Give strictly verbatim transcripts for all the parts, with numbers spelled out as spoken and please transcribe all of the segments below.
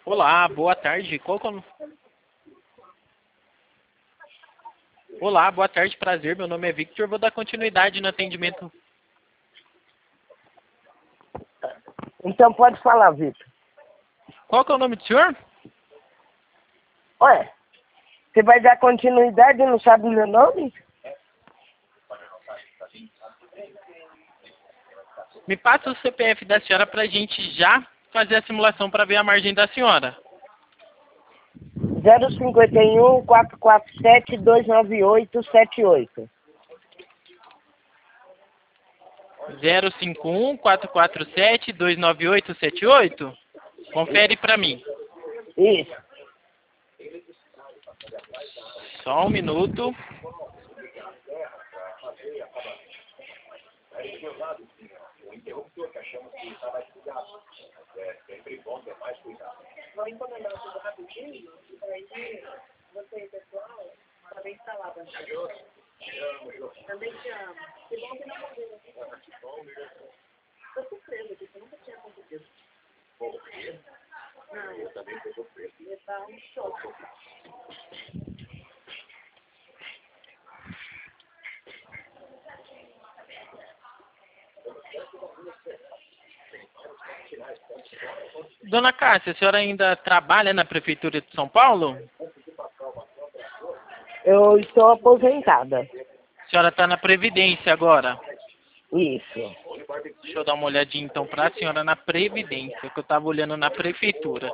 Olá, boa tarde. Qual que é o... Olá, boa tarde, prazer. Meu nome é Victor. Vou dar continuidade no atendimento. Então pode falar, Vitor. Qual que é o nome do senhor? Ué, você vai dar continuidade e não sabe o meu nome? Me passa o C P F da senhora para a gente já fazer a simulação para ver a margem da senhora. zero cinco um, quatro quatro sete, dois nove oito, sete oito. zero cinco um, quatro quatro sete, dois nove oito, sete oito? Confere para mim. Isso. Só um minuto. Vou encomendar tudo rapidinho, e aí você, pessoal, também está lá, Bandeira. Também te amo. Que bom que não morreu. Estou surpresa, porque nunca tinha acontecido. Por quê? Não, eu também estou surpresa. Levar um choque. Dona Cássia, a senhora ainda trabalha na Prefeitura de São Paulo? Eu estou aposentada. A senhora está na Previdência agora. Isso. Deixa eu dar uma olhadinha então para a senhora na Previdência, que eu estava olhando na Prefeitura.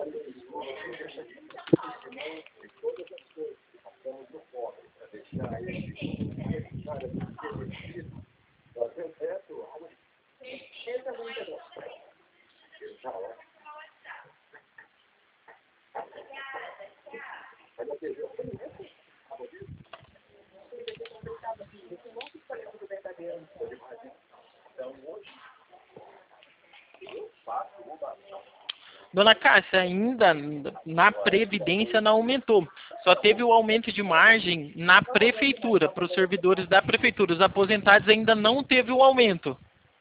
Dona Cássia, ainda na Previdência não aumentou. Só teve o aumento de margem na Prefeitura, para os servidores da Prefeitura. Os aposentados ainda não teve o aumento.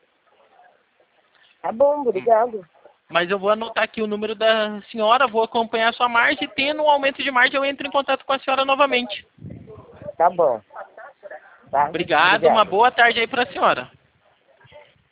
Tá bom, obrigado. Mas eu vou anotar aqui o número da senhora, vou acompanhar a sua margem. E tendo um aumento de margem, eu entro em contato com a senhora novamente. Tá bom. Tá? Obrigado, uma boa tarde aí para a senhora.